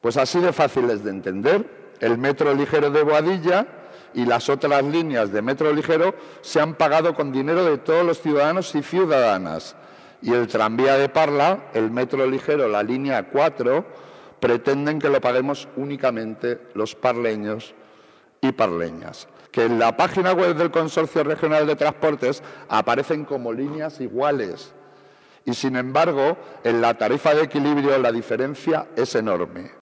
Pues así de fácil es de entender. El metro ligero de Boadilla y las otras líneas de metro ligero se han pagado con dinero de todos los ciudadanos y ciudadanas. Y el tranvía de Parla, el metro ligero, la línea 4, pretenden que lo paguemos únicamente los parleños y parleñas. Que en la página web del Consorcio Regional de Transportes aparecen como líneas iguales. Y sin embargo, en la tarifa de equilibrio la diferencia es enorme.